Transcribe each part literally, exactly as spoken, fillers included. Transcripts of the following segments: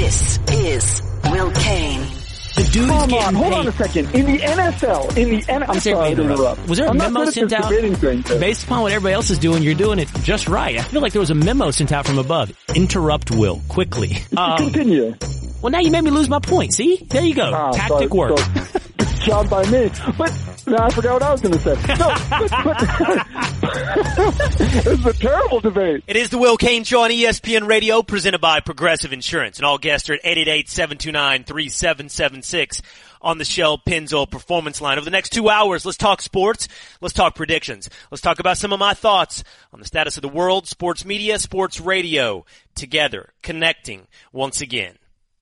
This is Will Kane. The dude's Come getting on, hold paid. on a second. In the N F L, in the N F L, I'm sorry to interrupt. Was there a I'm not memo good at sent this out? debating thing, but- Based upon what everybody else is doing, you're doing it just right. I feel like there was a memo sent out from above. Interrupt Will quickly. Um, Continue. well, now you made me lose my point. See? There you go. Ah, Tactic sorry, work. sorry. Good job by me. But now I forgot what I was going to say. No, but, but this is a terrible debate. It is the Will Kane Show on E S P N Radio, presented by Progressive Insurance. And all guests are at eight eight eight, seven two nine, three seven seven six on the Shell Pennzoil Performance Line. Over the next two hours, let's talk sports. Let's talk predictions. Let's talk about some of my thoughts on the status of the world, sports media, sports radio, together, connecting once again.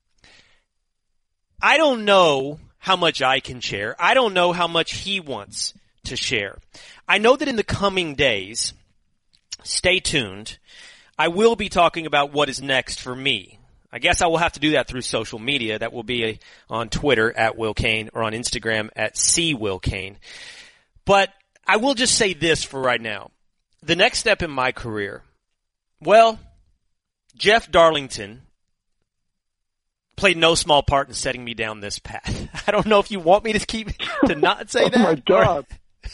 I don't know how much I can share. I don't know how much he wants to share. I know that in the coming days, stay tuned, I will be talking about what is next for me. I guess I will have to do that through social media. That will be on Twitter at Will Kane or on Instagram at C Will Kane. But I will just say this for right now. The next step in my career, well, Jeff Darlington played no small part in setting me down this path. I don't know if you want me to keep to not say that. Oh my God.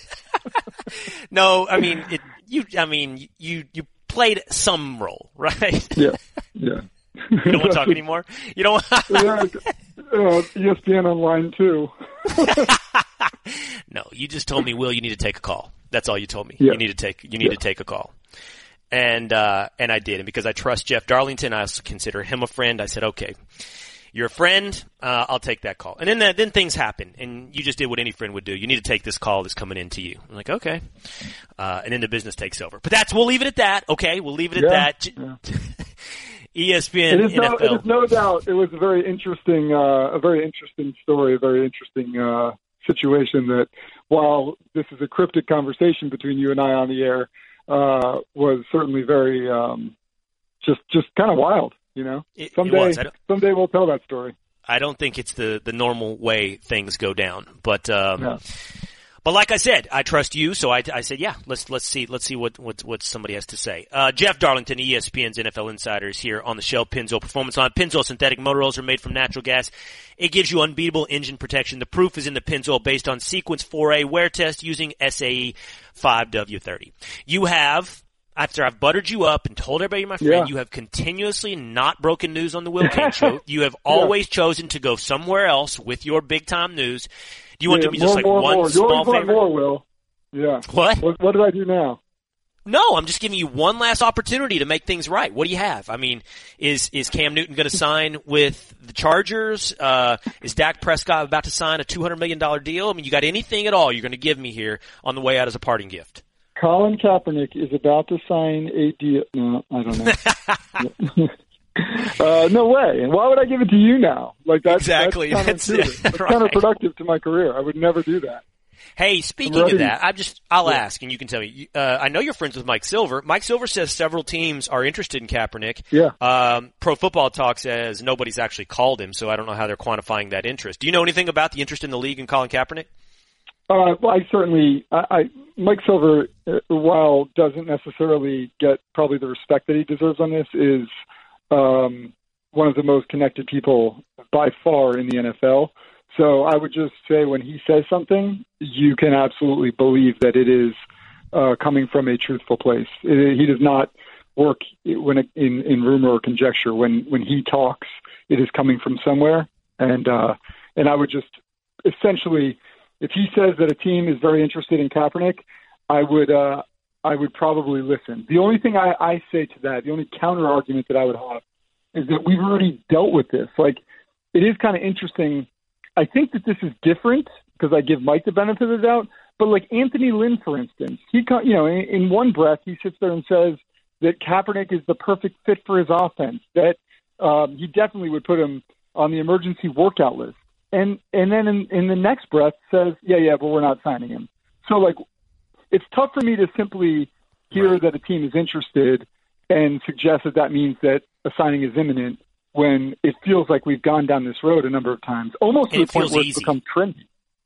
No, I mean it, you. I mean you. You played some role, right? Yeah, yeah. You don't want to talk anymore. You don't. yeah, uh, E S P N Online too. No, you just told me, Will, you need to take a call. That's all you told me. Yeah. You need to take. You need Yeah. to take a call. And uh, and I did, and because I trust Jeff Darlington, I also consider him a friend. I said, okay. You're a friend, uh, I'll take that call. And then that, then things happen, and you just did what any friend would do. You need to take this call that's coming in to you. I'm like, okay. Uh, and then the business takes over. But that's, we'll leave it at that, okay? We'll leave it Yeah, at that. yeah. E S P N, It is, no, N F L. it is no doubt. It was a very interesting, uh, a very interesting story, a very interesting uh, situation. That while this is a cryptic conversation between you and I on the air, uh, was certainly very, um, just, just kind of wild. You know, It- it someday, was. I don't- someday we'll tell that story. I don't think it's the, the normal way things go down, but um, Yeah. but like I said, I trust you, so I, I said, yeah, let's let's see let's see what what, what somebody has to say. Uh, Jeff Darlington, E S P N's N F L Insider, is here on the Shell Pennzoil Performance Line. Pennzoil synthetic motor oils are made from natural gas. It gives you unbeatable engine protection. The proof is in the Pennzoil, based on Sequence four A wear test using S A E five W thirty. You have. After I've buttered you up and told everybody you're my friend, Yeah. you have continuously not broken news on the Will Kane Show. You have always chosen to go somewhere else with your big-time news. Do you want Yeah, to be just more, like more, one more. You small always want favor? more, Will. Yeah. What? what? What did I do now? No, I'm just giving you one last opportunity to make things right. What do you have? I mean, is is Cam Newton going to sign with the Chargers? Uh, is Dak Prescott about to sign a two hundred million dollars deal? I mean, you got anything at all you're going to give me here on the way out as a parting gift? Colin Kaepernick is about to sign a deal. No, I don't know. uh, no way. And why would I give it to you now? Like that's Exactly. That's, That's- counterintuitive. That's right. counterproductive to my career. I would never do that. Hey, speaking ready. of that, I'm just, I'll Yeah. ask and you can tell me. Uh, I know you're friends with Mike Silver. Mike Silver says several teams are interested in Kaepernick. Yeah. Um, Pro Football Talk says nobody's actually called him, so I don't know how they're quantifying that interest. Do you know anything about the interest in the league in Colin Kaepernick? Uh, well, I certainly, I, I, Mike Silver, uh, while doesn't necessarily get probably the respect that he deserves on this, is um, one of the most connected people by far in the N F L. So I would just say when he says something, you can absolutely believe that it is uh, coming from a truthful place. It, he does not work when it, in, in rumor or conjecture. When when he talks, it is coming from somewhere. And uh, and I would just essentially, if he says that a team is very interested in Kaepernick, I would uh, I would probably listen. The only thing I, I say to that, the only counter argument that I would have, is that we've already dealt with this. Like, it is kind of interesting. I think that this is different because I give Mike the benefit of the doubt. But like Anthony Lynn, for instance, he, you know, in, in one breath he sits there and says that Kaepernick is the perfect fit for his offense. That um, he definitely would put him on the emergency workout list. And and then in, in the next breath says, yeah, yeah, but we're not signing him. So like, it's tough for me to simply hear Right. that a team is interested and suggest that that means that a signing is imminent, when it feels like we've gone down this road a number of times, almost And to it the point feels where it's easy. become trendy.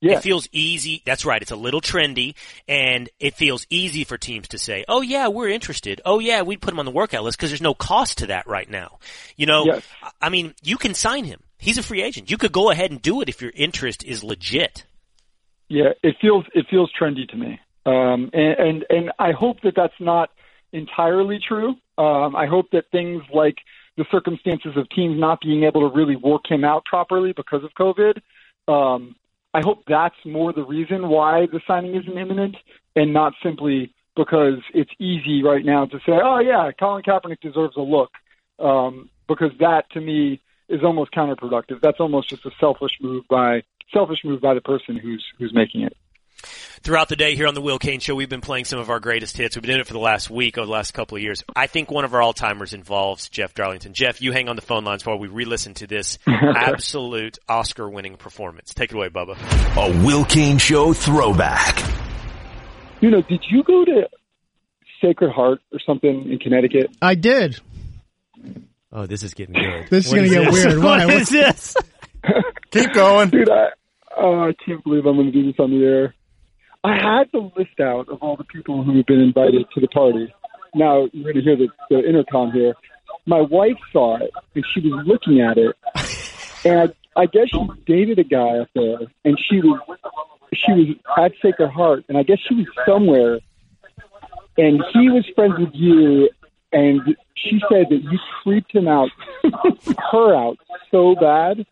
Yeah. It feels easy. That's right. It's a little trendy, and it feels easy for teams to say, oh, yeah, we're interested. Oh, yeah, we'd put him on the workout list because there's no cost to that right now. You know, yes. I mean, you can sign him. He's a free agent. You could go ahead and do it if your interest is legit. Yeah, it feels it feels trendy to me. Um, and, and, and I hope that that's not entirely true. Um, I hope that things like the circumstances of teams not being able to really work him out properly because of COVID, um, I hope that's more the reason why the signing isn't imminent and not simply because it's easy right now to say, oh, yeah, Colin Kaepernick deserves a look, um, because that, to me, is almost counterproductive. That's almost just a selfish move by selfish move by the person who's who's making it. Throughout the day here on the Will Cain Show, we've been playing some of our greatest hits. We've been doing it for the last week or the last couple of years. I think one of our all-timers involves Jeff Darlington. Jeff, you hang on the phone lines while we re-listen to this absolute Oscar-winning performance. Take it away, Bubba. A Will Cain Show throwback. You know, did you go to Sacred Heart or something in Connecticut? I did. Oh, this is getting good. This is What going to get this? weird. What Why? is this? Keep going. Dude, I, oh, I can't believe I'm going to do this on the air. I had the list out of all the people who have been invited to the party. Now, you're going to hear the, the intercom here. My wife saw it, and she was looking at it, and I, I guess she dated a guy up there, and she was she was at Sacred Heart, and I guess she was somewhere, and he was friends with you, and she said that you creeped him out, her out so bad.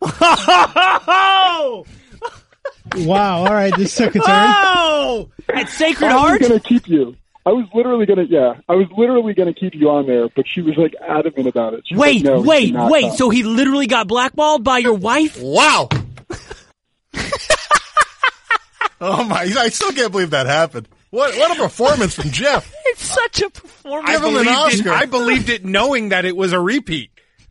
Wow, all right, this took a turn. Oh! At Sacred I was Heart? going to keep you. I was literally going to, yeah, I was literally going to keep you on there, but she was like adamant about it. She was Wait, like, no, you wait, cannot wait. come. So he literally got blackballed by your wife? Wow. Oh my! I still can't believe that happened. What what a performance from Jeff! It's such a performance. Give him an believed it, Oscar. I believed it knowing that it was a repeat.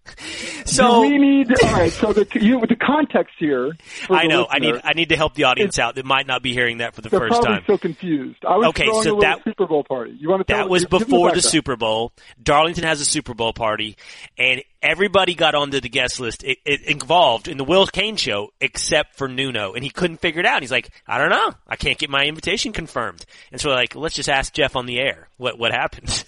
So Do we need, all right, so the, you, the context here. for I the know. I listener, need I need to help the audience out that might not be hearing that for the They're first probably time. so confused. I was Okay, throwing so a little that- Super Bowl party. You want to tell That was give them before the background. Super Bowl. Darlington has a Super Bowl party, and everybody got onto the guest list. It, it involved in the Will Cain Show, except for Nuno, and he couldn't figure it out. He's like, I don't know. I can't get my invitation confirmed. And so we're like, let's just ask Jeff on the air what what happened.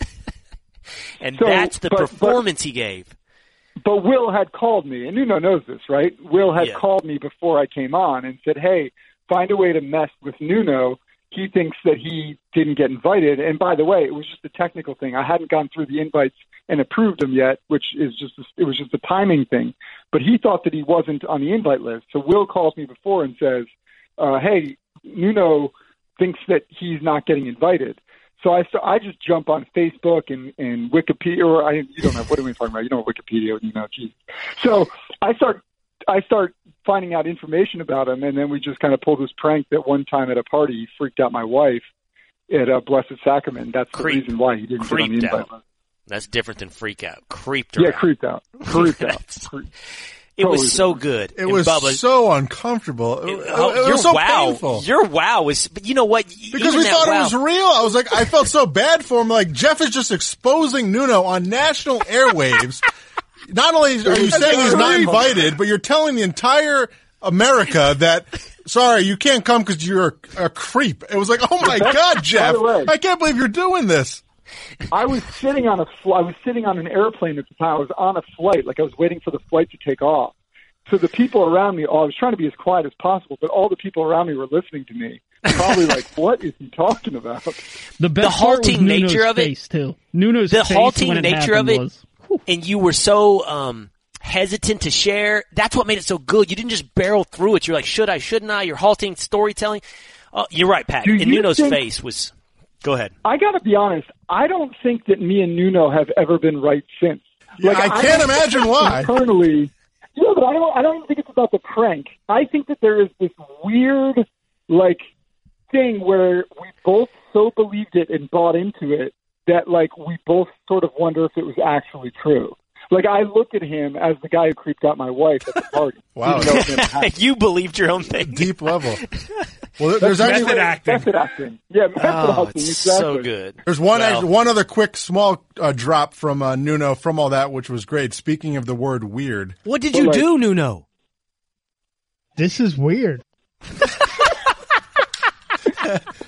And So, that's the but- but- performance he gave. But Will had called me, and Nuno knows this, right? Will had Yeah. called me before I came on and said, hey, find a way to mess with Nuno. He thinks that he didn't get invited. And by the way, it was just a technical thing. I hadn't gone through the invites and approved them yet, which is just a, it was just a timing thing. But he thought that he wasn't on the invite list. So Will calls me before and says, uh, hey, Nuno thinks that he's not getting invited. So I, st- I just jump on Facebook and, and Wikipedia, or I, you don't know, what are we talking about? You know what Wikipedia, you know, geez. So I start, I start finding out information about him, and then we just kind of pulled this prank that one time at a party, he freaked out my wife at uh, Blessed Sacrament. That's the Creep. reason why he didn't get on the Creeped invite out. list. That's different than freak out. Creeped her Yeah, out. creeped out. Creeped out. Cre- It was Totally so good. It And was Bubba, so uncomfortable. It, it- oh, it your was so wow, painful. your wow was. But you know what? Because Even we that thought wow, it was real. I was like, I felt so bad for him. Like, Jeff is just exposing Nuno on national airwaves. Not only are you saying he's not invited, but you're telling the entire America that, sorry, you can't come because you're a, a creep. It was like, oh my God, Jeff, way- I can't believe you're doing this. I was sitting on a fl- I was sitting on an airplane at the time. I was on a flight, like I was waiting for the flight to take off. So the people around me, oh, I was trying to be as quiet as possible, but all the people around me were listening to me, probably like, "What is he talking about?" The best The halting part was Nuno's nature of it- face, too. Nuno's the face halting when it nature of happened it, was, whew. and you were so um, hesitant to share. That's what made it so good. You didn't just barrel through it. You're like, should I? Shouldn't I? You're halting storytelling. Oh, you're right, Pat. Do And you Nuno's think- face was. Go ahead. I got to be honest. I don't think that me and Nuno have ever been right since. Yeah, I can't don't imagine think why. Internally, yeah, but I don't. I don't even think it's about the prank. I think that there is this weird, like, thing where we both so believed it and bought into it that, like, we both sort of wonder if it was actually true. Like, I look at him as the guy who creeped out my wife at the party. Wow. even though it never happened. You believed your own thing. Deep level. Well, there's Method actually acting. Method acting. Yeah, method Oh, acting. it's Exactly. so good. There's one Well, ex- one other quick small uh, drop from uh, Nuno from all that, which was great. Speaking of the word weird, What did But you like- do, Nuno? This is weird.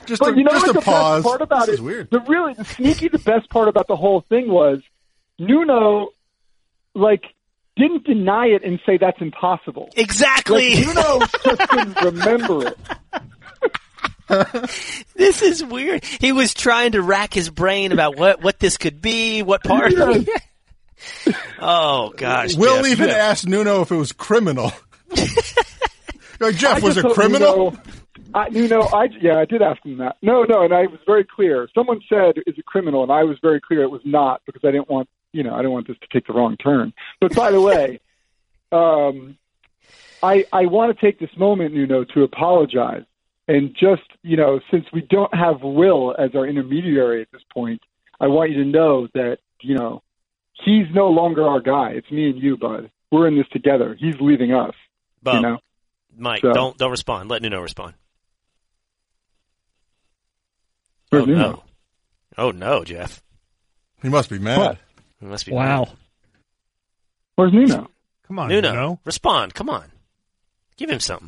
Just but a, you know just what a the pause. best part about this it? is weird. The really the sneaky, the best part about the whole thing was Nuno, like, didn't deny it and say that's impossible. Exactly. Like, Nuno just didn't remember it. This is weird. He was trying to rack his brain about what, what this could be, what part. Oh, gosh. Will Jeff. even asked Nuno if it was criminal. Like, Jeff, I was just it thought criminal? Nuno, I, Nuno, I, yeah, I did ask him that. No, no, and I was very clear. Someone said, is it criminal? And I was very clear it was not, because I didn't want, you know, I didn't want this to take the wrong turn. But by the way, um, I, I want to take this moment, Nuno, to apologize. And just, you know, since we don't have Will as our intermediary at this point, I want you to know that, you know, he's no longer our guy. It's me and you, bud. We're in this together. He's leaving us. Bo, you know? Mike, So- don't don't respond. Let Nuno respond. Where's Oh, Nuno? no. Oh, no, Jeff. He must be mad. What? He must be Wow. mad. Where's Nuno? Come on, Nuno, Nuno. respond. Come on. Give him something.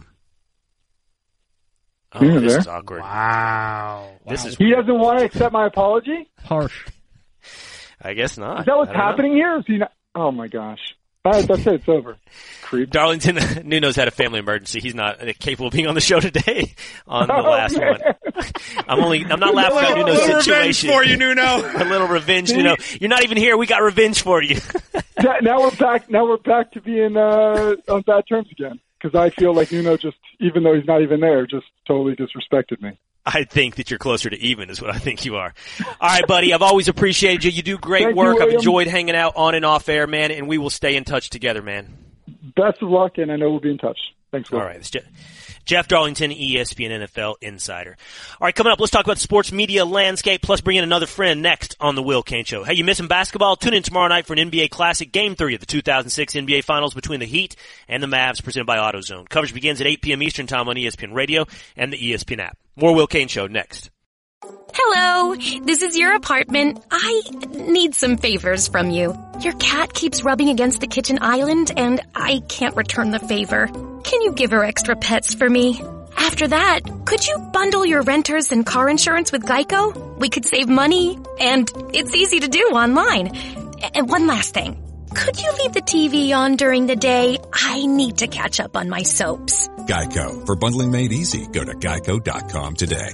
Oh, Nuno this there? is awkward. Wow. This is He doesn't want to accept my apology? Harsh. I guess not. Is that what's I don't know. happening here? Is he not? Oh, my gosh. All right, that's it. It's over. Creep. Darlington, Nuno's had a family emergency. He's not capable of being on the show today on the Oh, last man. one. I'm only, I'm not laughing at A Nuno's little revenge situation. for you, Nuno. A little revenge, Nuno. You're not even here. We got revenge for you. Now- now we're back. Now we're back to being uh, on bad terms again. Because I feel like Nuno just, even though he's not even there, just totally disrespected me. I think that you're closer to even is what I think you are. All right, buddy. I've always appreciated you. You do great Thank you, work. I've William. enjoyed hanging out on and off air, man, and we will stay in touch together, man. Best of luck, and I know we'll be in touch. Thanks, Will. All right. It's Je- Jeff Darlington, E S P N N F L Insider. All right, coming up, let's talk about the sports media landscape, plus bring in another friend next on the Will Kane Show. Hey, you missing basketball? Tune in tomorrow night for an N B A Classic Game three of the two thousand six N B A Finals between the Heat and the Mavs, presented by AutoZone. Coverage begins at eight p.m. Eastern Time on E S P N Radio and the E S P N app. More Will Kane Show next. Hello, this is your apartment. I need some favors from you. Your cat keeps rubbing against the kitchen island, and I can't return the favor. Can you give her extra pets for me? After that, could you bundle your renters and car insurance with Geico? We could save money, and it's easy to do online. And one last thing. Could you leave the T V on during the day? I need to catch up on my soaps. Geico. For bundling made easy, go to geico dot com today.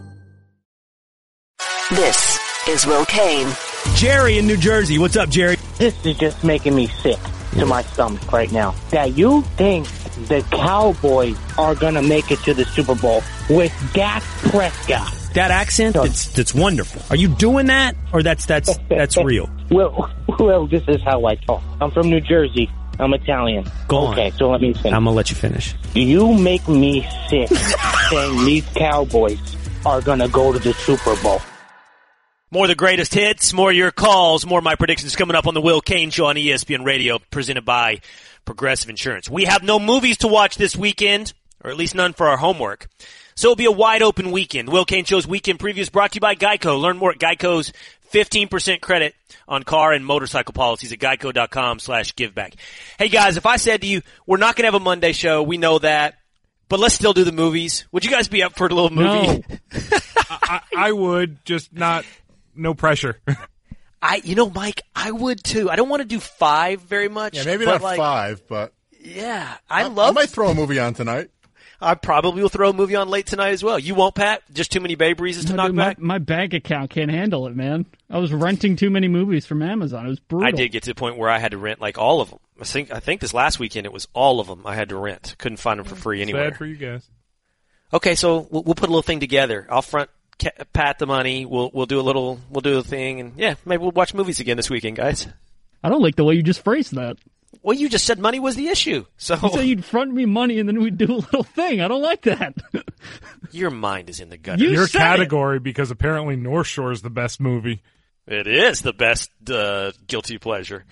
This is Will Kane. Jerry in New Jersey. What's up, Jerry? This is just making me sick to my stomach right now. That you think the Cowboys are going to make it to the Super Bowl with Dak Prescott. That accent, that's, that's wonderful. Are you doing that, or that's that's that's real? Well, well, this is how I talk. I'm from New Jersey. I'm Italian. Go on. Okay, so let me finish. I'm going to let you finish. You make me sick saying these Cowboys are going to go to the Super Bowl. More of the greatest hits, more of your calls, more of my predictions coming up on the Will Kane Show on E S P N Radio, presented by Progressive Insurance. We have no movies to watch this weekend, or at least none for our homework. So it'll be a wide open weekend. The Will Kane Show's weekend preview is brought to you by Geico. Learn more at Geico's fifteen percent credit on car and motorcycle policies at geico dot com slash giveback. Hey guys, if I said to you, we're not going to have a Monday show, we know that, but let's still do the movies. Would you guys be up for a little movie? No. I, I would, just not, no pressure. I, you know, Mike, I would too. I don't want to do five very much. Yeah, maybe but not like, five, but Yeah, I, I, love. I might throw a movie on tonight. I probably will throw a movie on late tonight as well. You won't, Pat? Just too many Babe Ruths to No, knock dude, my, back? my bank account can't handle it, man. I was renting too many movies from Amazon. It was brutal. I did get to the point where I had to rent like all of them. I think I think this last weekend it was all of them I had to rent. Couldn't find them for free anywhere. Bad for you guys. Okay, so we'll, we'll put a little thing together. I'll front ca- Pat the money. We'll we'll do a little we'll do a thing, and yeah, maybe we'll watch movies again this weekend, guys. I don't like the way you just phrased that. Well, you just said money was the issue, so You said you'd front me money and then we'd do a little thing. I don't like that. your mind is in the gutter. You Your said category, because apparently North Shore is the best movie. It is the best uh, guilty pleasure.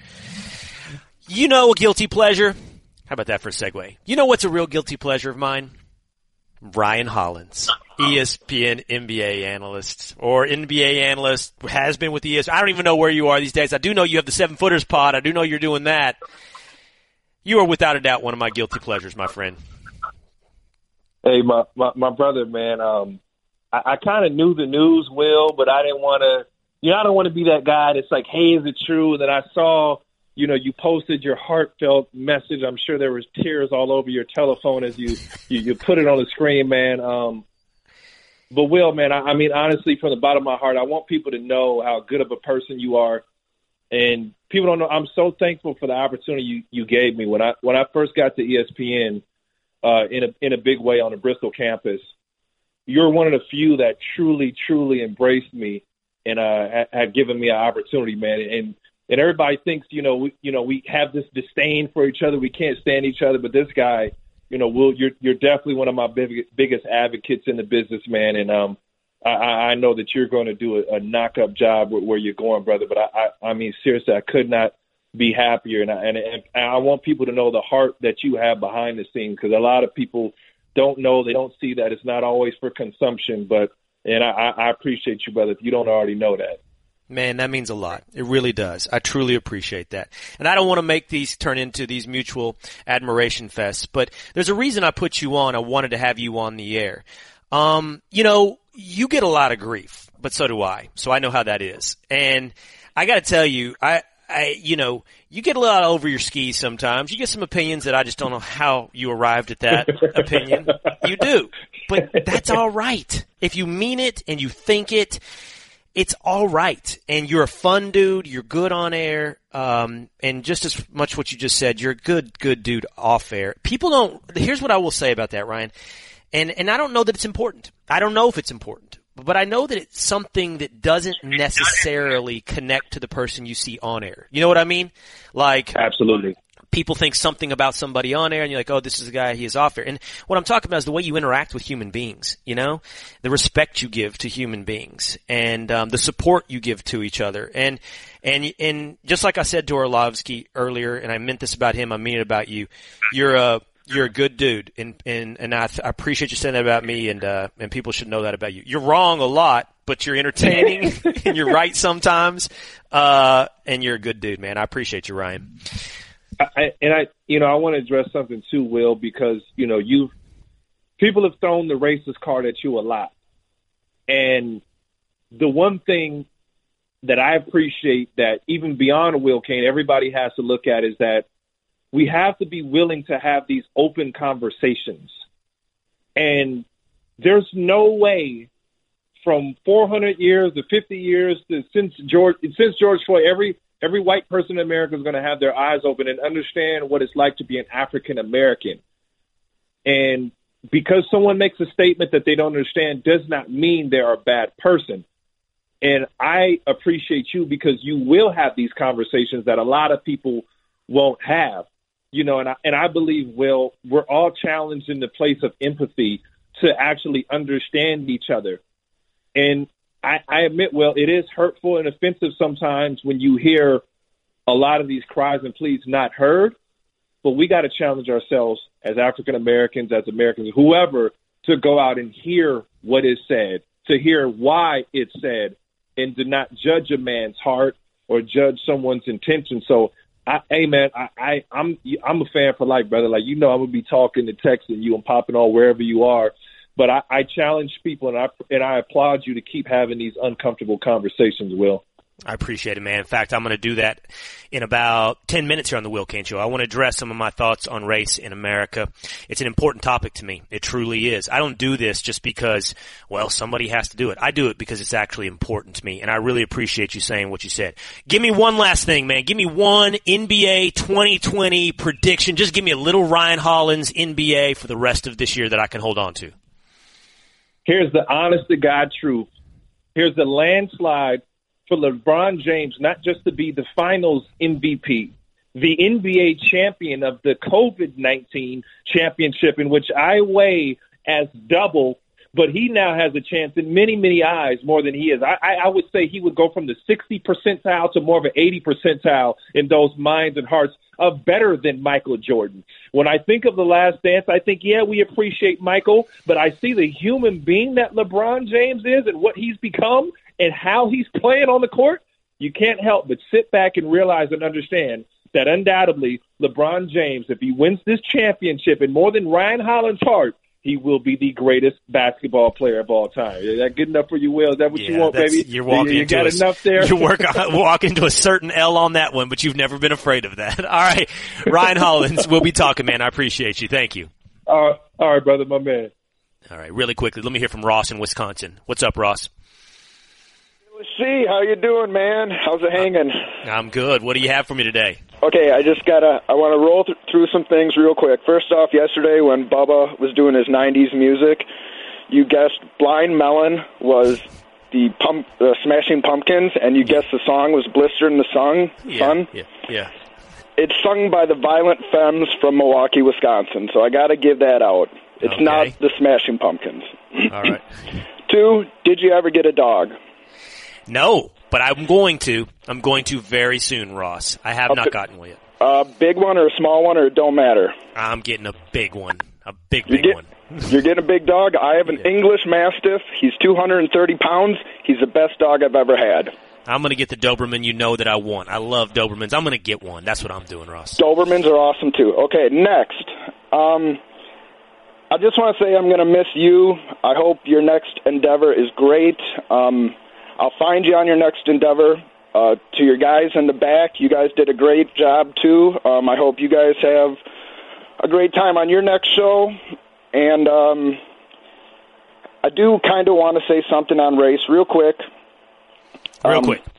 You know a guilty pleasure? How about that for a segue? You know what's a real guilty pleasure of mine? Ryan Hollins, E S P N N B A analyst, or N B A analyst, has been with E S P N. I don't even know where you are these days. I do know you have the Seven Footers pod. I do know you're doing that. You are without a doubt one of my guilty pleasures, my friend. Hey, my, my, my brother, man, um, I, I kind of knew the news, Will, but I didn't want to, you know, I don't want to be that guy that's like, hey, is it true? And then I saw, you know, you posted your heartfelt message. I'm sure there was tears all over your telephone as you, you, you put it on the screen, man. Um, but Will, man, I, I mean, honestly, from the bottom of my heart, I want people to know how good of a person you are. And people don't know, I'm so thankful for the opportunity you, you gave me. When I, when I first got to E S P N, uh, in a, in a big way on the Bristol campus, you're one of the few that truly, truly embraced me and, uh, had given me an opportunity, man. And, And everybody thinks, you know, we, you know, we have this disdain for each other. We can't stand each other. But this guy, you know, Will, you're you're definitely one of my big, biggest advocates in the business, man. And um, I, I know that you're going to do a, a knock-up job with where you're going, brother. But I, I, I mean, seriously, I could not be happier. And I, and, and I want people to know the heart that you have behind the scenes, because a lot of people don't know. They don't see that. It's not always for consumption. But and I, I appreciate you, brother, if you don't already know that. Man, that means a lot. It really does. I truly appreciate that. And I don't want to make these turn into these mutual admiration fests, but there's a reason I put you on. I wanted to have you on the air. Um, you know, you get a lot of grief, but so do I. So I know how that is. And I got to tell you, I, I, you know, you get a lot over your skis sometimes. You get some opinions that I just don't know how you arrived at that opinion. You do. But that's all right. If you mean it and you think it, it's all right. And you're a fun dude. You're good on air. Um, and just as much what you just said, you're a good, good dude off air. People don't, here's what I will say about that, Ryan. And, and I don't know that it's important. I don't know if it's important, but I know that it's something that doesn't necessarily connect to the person you see on air. You know what I mean? Like, absolutely. People think something about somebody on air and you're like, oh, this is a guy, he is off air. And what I'm talking about is the way you interact with human beings, you know, the respect you give to human beings and, um, the support you give to each other. And, and, and just like I said to Orlovsky earlier, and I meant this about him, I mean it about you, you're a, you're a good dude. And, and, and I, th- I appreciate you saying that about me, and, uh, and people should know that about you. You're wrong a lot, but you're entertaining and you're right sometimes. Uh, and you're a good dude, man. I appreciate you, Ryan. I, and I, you know, I want to address something too, Will, because, you know, you people have thrown the racist card at you a lot. And the one thing that I appreciate that even beyond Will Cain, everybody has to look at is that we have to be willing to have these open conversations. And there's no way from four hundred years to fifty years to since George, since George Floyd, every Every white person in America is going to have their eyes open and understand what it's like to be an African American. And because someone makes a statement that they don't understand does not mean they're a bad person. And I appreciate you because you will have these conversations that a lot of people won't have. You know, and I, and I believe, Will, we're all challenged in the place of empathy to actually understand each other. And I, I admit, Will, it is hurtful and offensive sometimes when you hear a lot of these cries and pleas not heard, but we got to challenge ourselves as African Americans, as Americans, whoever, to go out and hear what is said, to hear why it's said, and to not judge a man's heart or judge someone's intention. So, I, hey, man, I, I, I'm I'm a fan for life, brother. Like, you know, I'm going to be talking and texting you and popping on wherever you are. But I, I challenge people, and I and I applaud you to keep having these uncomfortable conversations, Will. I appreciate it, man. In fact, I'm going to do that in about ten minutes here on the Will Cain Show. I want to address some of my thoughts on race in America. It's an important topic to me. It truly is. I don't do this just because, well, somebody has to do it. I do it because it's actually important to me, and I really appreciate you saying what you said. Give me one last thing, man. Give me one N B A twenty twenty prediction. Just give me a little Ryan Hollins N B A for the rest of this year that I can hold on to. Here's the honest to God truth. Here's the landslide for LeBron James, not just to be the finals M V P, the N B A champion of the COVID nineteen championship, in which I weigh as double, but he now has a chance in many, many eyes more than he is. I, I, I would say he would go from the sixty percentile to more of an eighty percentile in those minds and hearts of better than Michael Jordan. When I think of The Last Dance, I think, yeah, we appreciate Michael, but I see the human being that LeBron James is and what he's become and how he's playing on the court. You can't help but sit back and realize and understand that undoubtedly LeBron James, if he wins this championship, and more than Ryan Hollins' heart, he will be the greatest basketball player of all time. Is that good enough for you, Will? Is that what yeah, you want, baby? You're walking you, you into got a, enough there? You work walk into a certain L on that one, but you've never been afraid of that. All right, Ryan Hollins, we'll be talking, man. I appreciate you. Thank you. All right, all right, brother, my man. All right, really quickly, let me hear from Ross in Wisconsin. What's up, Ross? See, how you doing, man? How's it hanging? I'm good. What do you have for me today? Okay, I just gotta, I want to roll th- through some things real quick. First off, yesterday when Bubba was doing his nineties music, you guessed Blind Melon was the pump, uh, Smashing Pumpkins, and you guessed the song was Blister in the Sun. Yeah, Sun. yeah, yeah. It's sung by the Violent Femmes from Milwaukee, Wisconsin, so I gotta give that out. It's Okay. not the Smashing Pumpkins. All right. Two, did you ever get a dog? No, but I'm going to. I'm going to very soon, Ross. I have not gotten one yet. A big one or a small one, or it don't matter? I'm getting a big one. A big, You big get- one. You're getting a big dog? I have an English Mastiff. He's two hundred thirty pounds. He's the best dog I've ever had. I'm going to get the Doberman you know that I want. I love Dobermans. I'm going to get one. That's what I'm doing, Ross. Dobermans are awesome, too. Okay, next. Um, I just want to say I'm going to miss you. I hope your next endeavor is great. Um, I'll find you on your next endeavor. Uh, to your guys in the back, you guys did a great job, too. Um, I hope you guys have a great time on your next show. And um, I do kind of want to say something on race real quick. Real um, quick.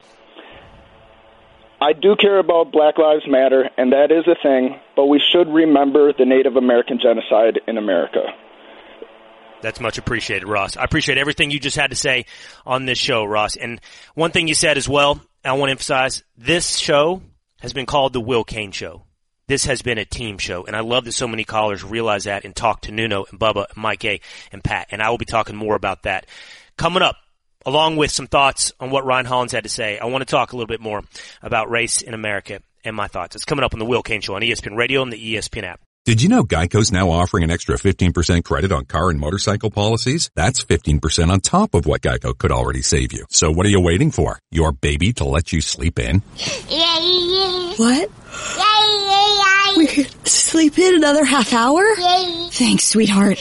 I do care about Black Lives Matter, and that is a thing, but we should remember the Native American genocide in America. That's much appreciated, Ross. I appreciate everything you just had to say on this show, Ross. And one thing you said as well, I want to emphasize, this show has been called the Will Cain Show. This has been a team show, and I love that so many callers realize that and talk to Nuno and Bubba and Mike A. and Pat, and I will be talking more about that. Coming up, along with some thoughts on what Ryan Hollins had to say, I want to talk a little bit more about race in America and my thoughts. It's coming up on the Will Cain Show on E S P N Radio and the E S P N app. Did you know Geico's now offering an extra fifteen percent credit on car and motorcycle policies? That's fifteen percent on top of what Geico could already save you. So what are you waiting for? Your baby to let you sleep in? What? We could sleep in another half hour? Thanks, sweetheart.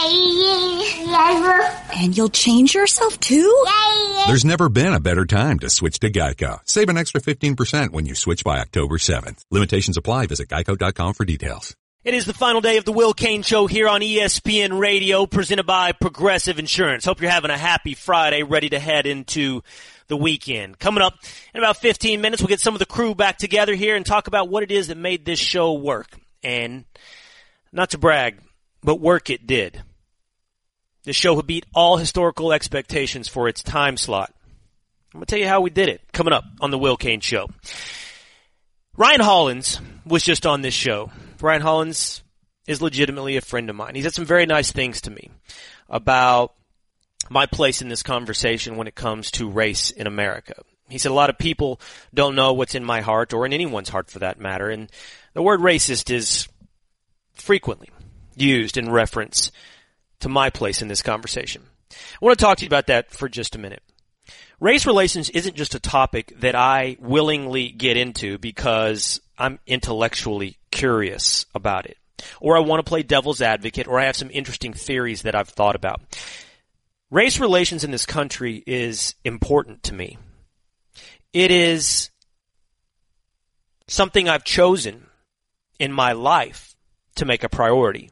And you'll change yourself too? There's never been a better time to switch to Geico. Save an extra fifteen percent when you switch by October seventh. Limitations apply. Visit geico dot com for details. It is the final day of the Will Cain Show here on E S P N Radio, presented by Progressive Insurance. Hope you're having a happy Friday, ready to head into the weekend. Coming up in about fifteen minutes, we'll get some of the crew back together here and talk about what it is that made this show work. And not to brag, but work it did. This show would beat all historical expectations for its time slot. I'm going to tell you how we did it. Coming up on the Will Cain Show. Ryan Hollins was just on this show. Ryan Hollins is legitimately a friend of mine. He said some very nice things to me about my place in this conversation when it comes to race in America. He said a lot of people don't know what's in my heart, or in anyone's heart for that matter, and the word racist is frequently used in reference to my place in this conversation. I want to talk to you about that for just a minute. Race relations isn't just a topic that I willingly get into because I'm intellectually curious about it, or I want to play devil's advocate, or I have some interesting theories that I've thought about. Race relations in this country is important to me. It is something I've chosen in my life to make a priority.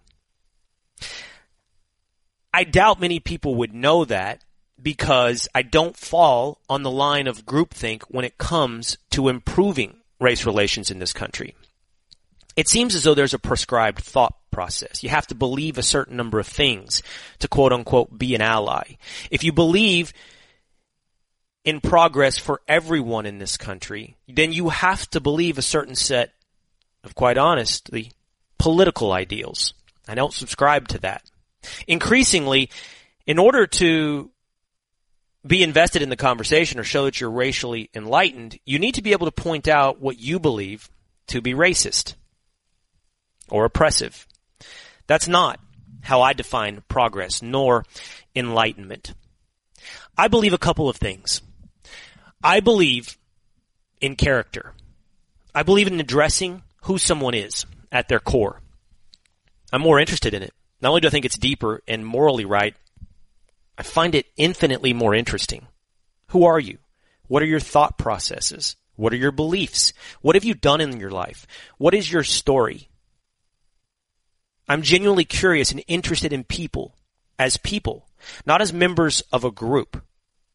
I doubt many people would know that because I don't fall on the line of groupthink when it comes to improving race relations in this country. It seems as though there's a prescribed thought process. You have to believe a certain number of things to quote unquote be an ally. If you believe in progress for everyone in this country, then you have to believe a certain set of, quite honestly, political ideals. I don't subscribe to that. Increasingly, in order to be invested in the conversation or show that you're racially enlightened, you need to be able to point out what you believe to be racist or oppressive. That's not how I define progress nor enlightenment. I believe a couple of things. I believe in character. I believe in addressing who someone is at their core. I'm more interested in it Not only do I think it's deeper and morally right, I find it infinitely more interesting. Who are you? What are your thought processes? What are your beliefs? What have you done in your life? What is your story? I'm genuinely curious and interested in people as people, not as members of a group.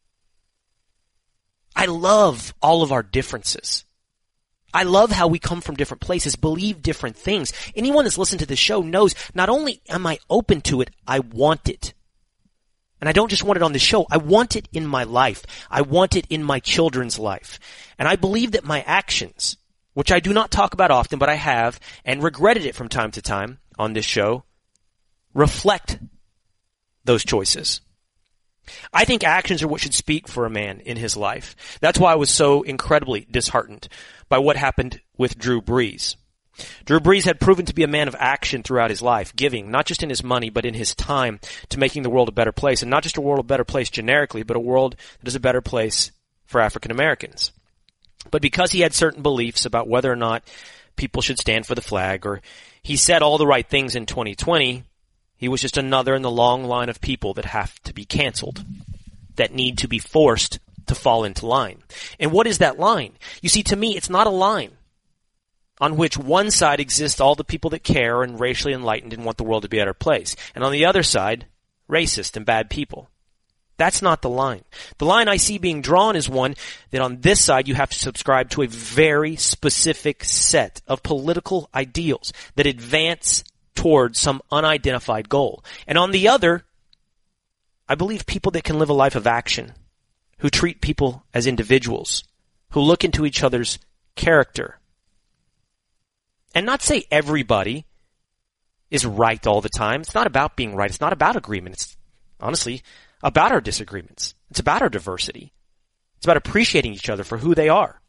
I love all of our differences. I love how we come from different places, believe different things. Anyone that's listened to this show knows not only am I open to it, I want it. And I don't just want it on the show. I want it in my life. I want it in my children's life. And I believe that my actions, which I do not talk about often, but I have, and regretted it from time to time on this show, reflect those choices. I think actions are what should speak for a man in his life. That's why I was so incredibly disheartened by what happened with Drew Brees. Drew Brees had proven to be a man of action throughout his life, giving, not just in his money, but in his time to making the world a better place. And not just a world a better place generically, but a world that is a better place for African Americans. But because he had certain beliefs about whether or not people should stand for the flag, or he said all the right things in twenty twenty, he was just another in the long line of people that have to be canceled, that need to be forced to fall into line. And what is that line? You see, to me, it's not a line on which one side exists all the people that care and racially enlightened and want the world to be a better place, and on the other side, racist and bad people. That's not the line. The line I see being drawn is one that on this side you have to subscribe to a very specific set of political ideals that advance towards some unidentified goal. And on the other, I believe people that can live a life of action, who treat people as individuals, who look into each other's character. And not say everybody is right all the time. It's not about being right. It's not about agreement. It's honestly about our disagreements. It's about our diversity. It's about appreciating each other for who they are.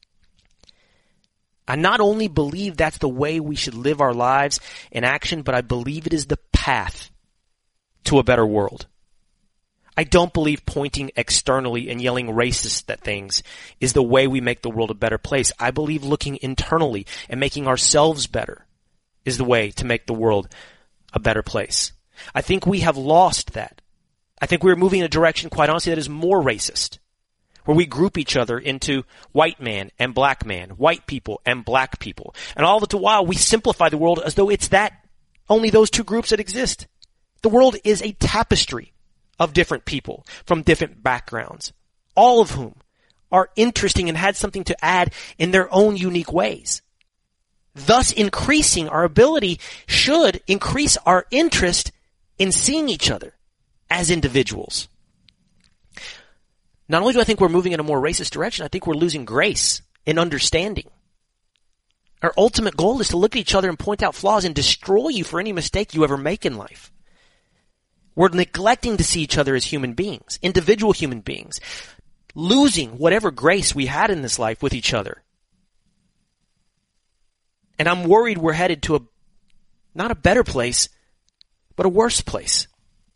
I not only believe that's the way we should live our lives in action, but I believe it is the path to a better world. I don't believe pointing externally and yelling racist at things is the way we make the world a better place. I believe looking internally and making ourselves better is the way to make the world a better place. I think we have lost that. I think we're moving in a direction, quite honestly, that is more racist, where we group each other into white man and black man, white people and black people. And all the while we simplify the world as though it's that, only those two groups that exist. The world is a tapestry of different people from different backgrounds, all of whom are interesting and had something to add in their own unique ways. Thus, increasing our ability should increase our interest in seeing each other as individuals. Not only do I think we're moving in a more racist direction, I think we're losing grace and understanding. Our ultimate goal is to look at each other and point out flaws and destroy you for any mistake you ever make in life. We're neglecting to see each other as human beings, individual human beings, losing whatever grace we had in this life with each other. And I'm worried we're headed to a, not a better place, but a worse place.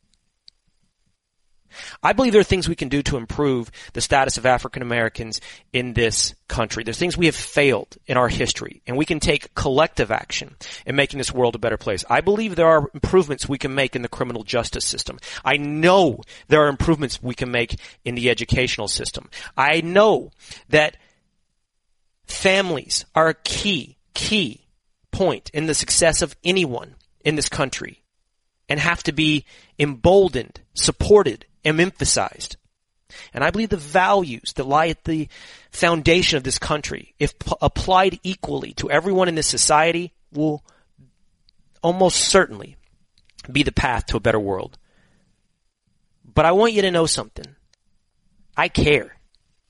I believe there are things we can do to improve the status of African Americans in this country. There's things we have failed in our history, and we can take collective action in making this world a better place. I believe there are improvements we can make in the criminal justice system. I know there are improvements we can make in the educational system. I know that families are a key, key point in the success of anyone in this country and have to be emboldened, supported, and emphasized. And I believe the values that lie at the foundation of this country, if p- applied equally to everyone in this society, will almost certainly be the path to a better world. But I want you to know something. I care.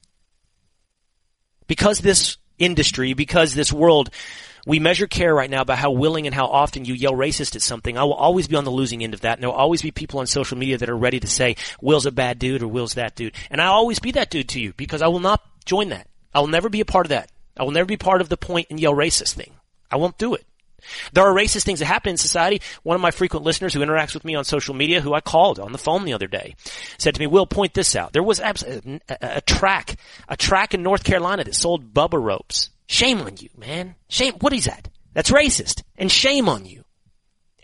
Because this industry, because this world, we measure care right now by how willing and how often you yell racist at something. I will always be on the losing end of that. And there will always be people on social media that are ready to say, Will's a bad dude or Will's that dude. And I'll always be that dude to you because I will not join that. I will never be a part of that. I will never be part of the point and yell racist thing. I won't do it. There are racist things that happen in society. One of my frequent listeners who interacts with me on social media, who I called on the phone the other day, said to me, Will, point this out. There was a, a, a track, a track in North Carolina that sold Bubba ropes. Shame on you, man. Shame. What is that? That's racist. And shame on you.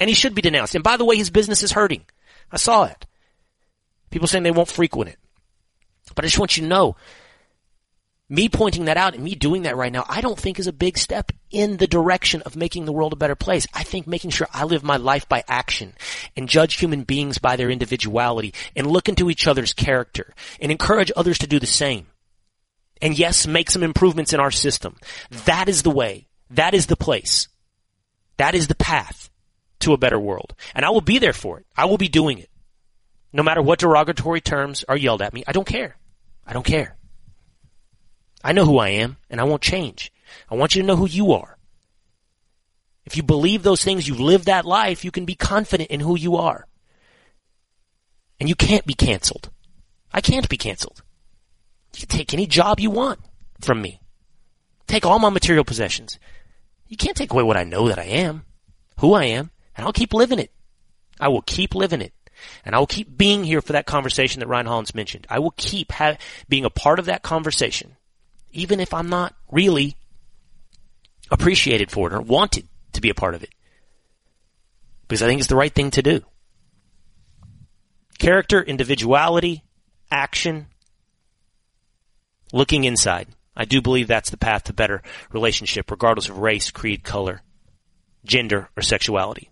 And he should be denounced. And by the way, his business is hurting. I saw it. People saying they won't frequent it. But I just want you to know, me pointing that out and me doing that right now, I don't think is a big step in the direction of making the world a better place. I think making sure I live my life by action and judge human beings by their individuality and look into each other's character and encourage others to do the same. And yes, make some improvements in our system. That is the way. That is the place. That is the path to a better world. And I will be there for it. I will be doing it. No matter what derogatory terms are yelled at me, I don't care. I don't care. I know who I am, and I won't change. I want you to know who you are. If you believe those things, you live that life, you can be confident in who you are. And you can't be canceled. I can't be canceled. You can take any job you want from me. Take all my material possessions. You can't take away what I know that I am, who I am, and I'll keep living it. I will keep living it. And I will keep being here for that conversation that Ryan Hollins mentioned. I will keep ha- being a part of that conversation, even if I'm not really appreciated for it or wanted to be a part of it. Because I think it's the right thing to do. Character, individuality, action, looking inside. I do believe that's the path to better relationship, regardless of race, creed, color, gender, or sexuality.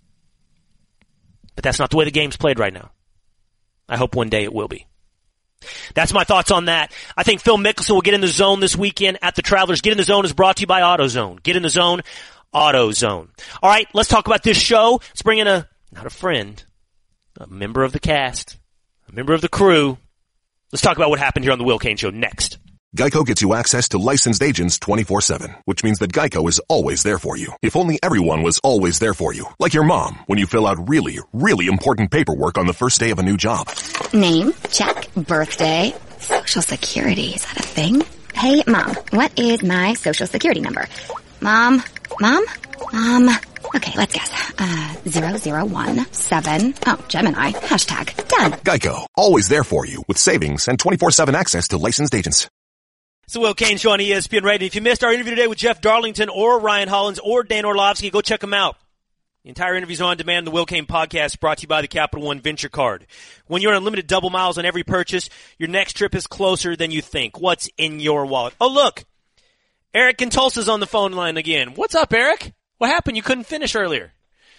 But that's not the way the game's played right now. I hope one day it will be. That's my thoughts on that. I think Phil Mickelson will get in the zone this weekend at the Travelers. Get in the Zone is brought to you by AutoZone. Get in the zone, AutoZone. All right, let's talk about this show. Let's bring in a, not a friend, a member of the cast, a member of the crew. Let's talk about what happened here on the Will Cain Show next. Geico gets you access to licensed agents twenty-four seven, which means that Geico is always there for you. If only everyone was always there for you. Like your mom, when you fill out really, really important paperwork on the first day of a new job. Name, check. Birthday, social security, is that a thing? Hey, Mom, what is my social security number? Mom, Mom, Mom. Okay, let's guess. Uh, zero zero one seven. Oh, Gemini. Hashtag done. Geico, always there for you with savings and twenty-four seven access to licensed agents. It's the Will Cain Show on E S P N Radio. If you missed our interview today with Jeff Darlington or Ryan Hollins or Dan Orlovsky, go check them out. The entire interview's on demand. The Will Cain Podcast brought to you by the Capital One Venture Card. When you're unlimited double miles on every purchase, your next trip is closer than you think. What's in your wallet? Oh, look. Eric in Tulsa's on the phone line again. What's up, Eric? What happened? You couldn't finish earlier.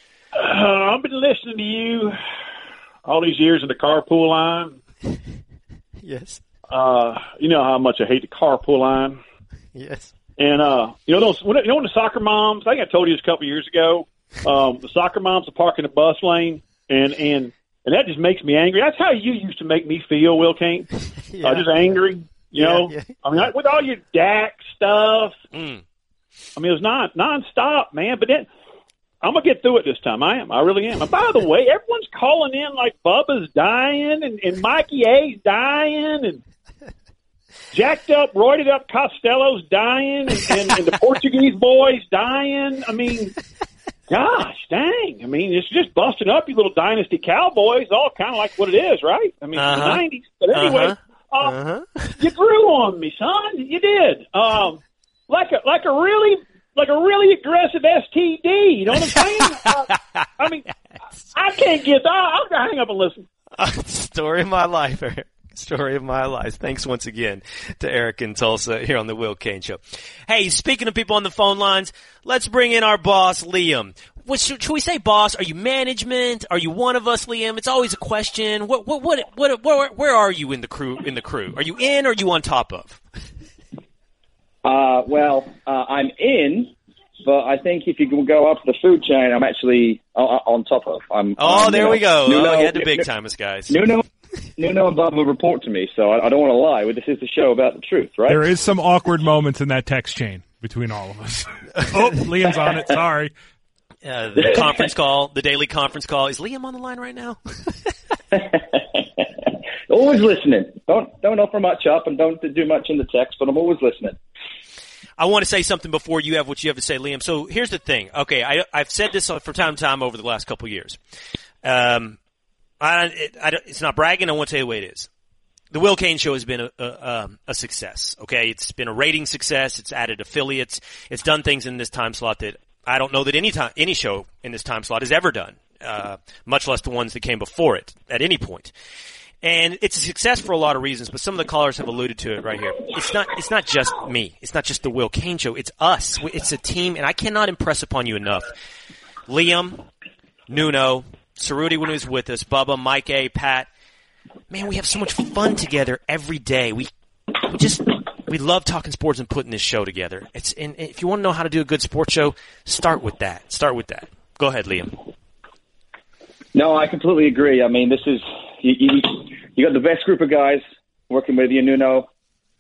Uh, I've been listening to you all these years in the carpool line. Yes. Uh, you know how much I hate the carpool line. Yes. And, uh, you know, those, you know, when the soccer moms, I think I told you this a couple of years ago, um, the soccer moms are parking the bus lane, and, and, and that just makes me angry. That's how you used to make me feel, Will Cain. Yeah. Uh, just angry, you know. Yeah, yeah. I mean, I, with all your D A C stuff, mm. I mean, it was non, nonstop, man. But then I'm going to get through it this time. I am. I really am. And by the way, everyone's calling in like Bubba's dying and, and Mikey A's dying and jacked up, roided up Costello's dying, and, and, and the Portuguese boys dying. I mean, gosh, dang. I mean, it's just busting up, you little dynasty Cowboys, all kind of like what it is, right? I mean, uh-huh. the nineties. But anyway, uh-huh. uh, Uh-huh. you grew on me, son. You did. Um, like a like a really like a really aggressive S T D. You know what I'm saying? uh, I mean, I can't get. I'll, I'll hang up and listen. Uh, story of my life, Eric. Story of my life. Thanks once again to Eric in Tulsa here on the Will Cain Show. Hey, speaking of people on the phone lines, let's bring in our boss, Liam. What, should, should we say boss? Are you management? Are you one of us, Liam? It's always a question. What, what, what, what, where, where are you in the crew? In the crew, are you in or are you on top of? Uh, well, uh, I'm in, but I think if you can go up the food chain, I'm actually uh, on top of. I'm. Oh, I'm, there you know, we go. Nuno, oh, you had to big time us, guys. Nuno, Nuno and Bob will report to me, so I, I don't want to lie. This is the show about the truth, right? There is some awkward moments in that text chain between all of us. Oh, Liam's on it. Sorry. Uh, the conference call, the daily conference call. Is Liam on the line right now? Always listening. Don't don't offer much up and don't do much in the text, but I'm always listening. I want to say something before you have what you have to say, Liam. So here's the thing. Okay, I, I've said this from time to time over the last couple of years. Um, I, it, I, it's not bragging. I want to tell you the way it is. The Will Cain Show has been a, a, a success. Okay, it's been a rating success. It's added affiliates. It's done things in this time slot that I don't know that any time, any show in this time slot has ever done, uh, much less the ones that came before it at any point. And it's a success for a lot of reasons, but some of the callers have alluded to it right here. It's not, it's not just me. It's not just the Will Cain Show. It's us. It's a team, and I cannot impress upon you enough. Liam, Nuno, Cerruti when he was with us, Bubba, Mike A, Pat. Man, we have so much fun together every day. We, we just, we love talking sports and putting this show together. It's, and if you want to know how to do a good sports show, start with that. Start with that. Go ahead, Liam. No, I completely agree. I mean, this is, you, you, you got the best group of guys working with you, Nuno,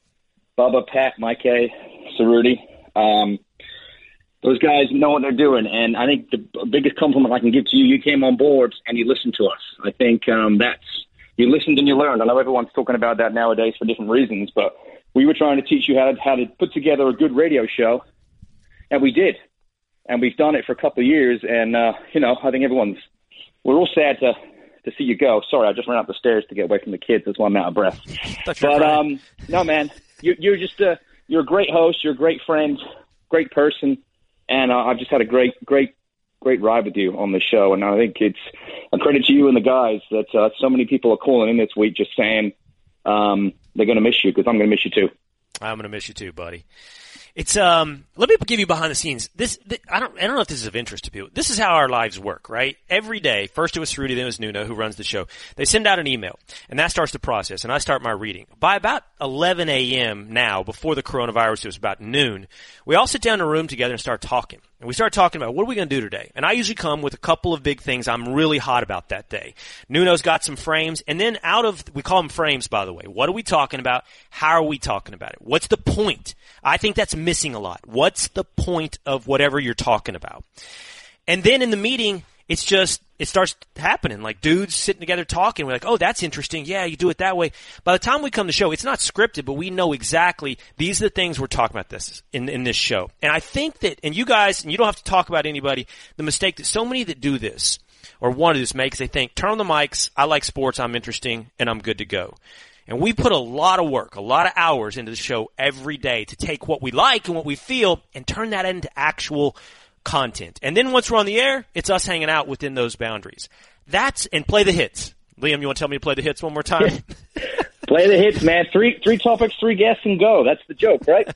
Bubba, Pat, Mike A, Cerruti. Um, those guys know what they're doing, and I think the biggest compliment I can give to you, you came on board and you listened to us. I think um, that's, you listened and you learned. I know everyone's talking about that nowadays for different reasons, but we were trying to teach you how to, how to put together a good radio show, and we did. And we've done it for a couple of years, and, uh, you know, I think everyone's, we're all sad to to see you go. Sorry, I just ran up the stairs to get away from the kids. That's why I'm out of breath. But um, no, man, you, you're just a you're a great host. You're a great friend, great person, and uh, I've just had a great, great, great ride with you on the show. And I think it's a credit to you and the guys that uh, so many people are calling in this week, just saying um, they're going to miss you, because I'm going to miss you too. I'm going to miss you too, buddy. It's um. Let me give you behind the scenes. This, this I don't. I don't know if this is of interest to people. This is how our lives work, right? Every day. First it was Cerruti, then it was Nuno, who runs the show. They send out an email, and that starts the process. And I start my reading. By about eleven a.m. now, before the coronavirus, it was about noon. We all sit down in a room together and start talking. And we start talking about what are we going to do today. And I usually come with a couple of big things I'm really hot about that day. Nuno's got some frames, and then out of we call them frames, by the way. What are we talking about? How are we talking about it? What's the point? I think that's missing a lot. What's the point of whatever you're talking about? And then in the meeting, it's just, it starts happening. Like dudes sitting together talking. We're like, oh, that's interesting. Yeah, you do it that way. By the time we come to show, it's not scripted, but we know exactly these are the things we're talking about this in, in this show. And I think that, and you guys, and you don't have to talk about anybody, the mistake that so many that do this or want to do this make is they think, turn on the mics, I like sports, I'm interesting, and I'm good to go. And we put a lot of work, a lot of hours into the show every day to take what we like and what we feel and turn that into actual content. And then once we're on the air, it's us hanging out within those boundaries. That's, and play the hits. Liam, you want to tell me to play the hits one more time? Play the hits, man. Three three topics, three guests, and go. That's the joke, right?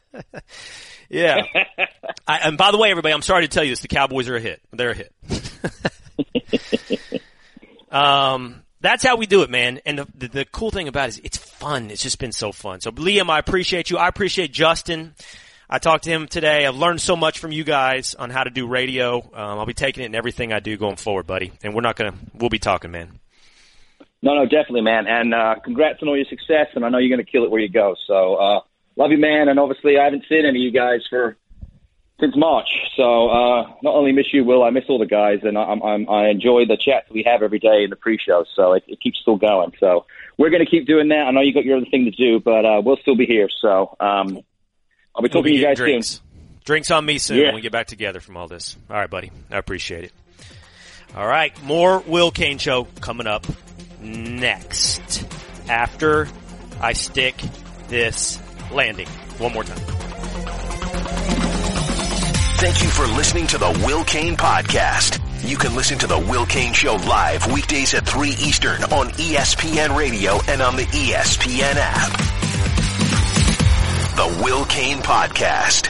Yeah. I, and by the way, everybody, I'm sorry to tell you this. The Cowboys are a hit. They're a hit. um... That's how we do it, man. And the, the, the cool thing about it is it's fun. It's just been so fun. So, Liam, I appreciate you. I appreciate Justin. I talked to him today. I've learned so much from you guys on how to do radio. Um, I'll be taking it in everything I do going forward, buddy. And we're not going to – we'll be talking, man. No, no, definitely, man. And uh, congrats on all your success, and I know you're going to kill it where you go. So, uh, love you, man. And obviously I haven't seen any of you guys for – since March, so uh, not only miss you, Will, I miss all the guys, and I, I'm, I enjoy the chats we have every day in the pre-show, so it, it keeps still going. So we're going to keep doing that. I know you got your other thing to do, but uh, we'll still be here. So um, I'll be talking we'll be to you guys drinks. soon. Drinks on me soon yeah. when we get back together from all this. All right, buddy. I appreciate it. All right, more Will Cain Show coming up next after I stick this landing. One more time. Thank you for listening to the Will Cain Podcast. You can listen to the Will Cain Show live weekdays at three Eastern on E S P N Radio and on the E S P N app. The Will Cain Podcast.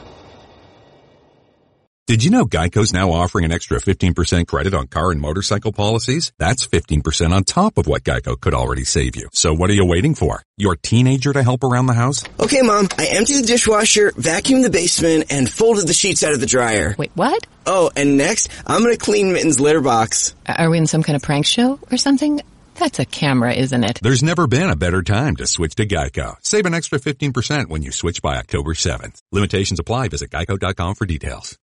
Did you know Geico's now offering an extra fifteen percent credit on car and motorcycle policies? That's fifteen percent on top of what Geico could already save you. So what are you waiting for? Your teenager to help around the house? Okay, Mom, I emptied the dishwasher, vacuumed the basement, and folded the sheets out of the dryer. Wait, what? Oh, and next, I'm gonna clean Mitten's litter box. Are we in some kind of prank show or something? That's a camera, isn't it? There's never been a better time to switch to Geico. Save an extra fifteen percent when you switch by October seventh. Limitations apply. Visit geico dot com for details.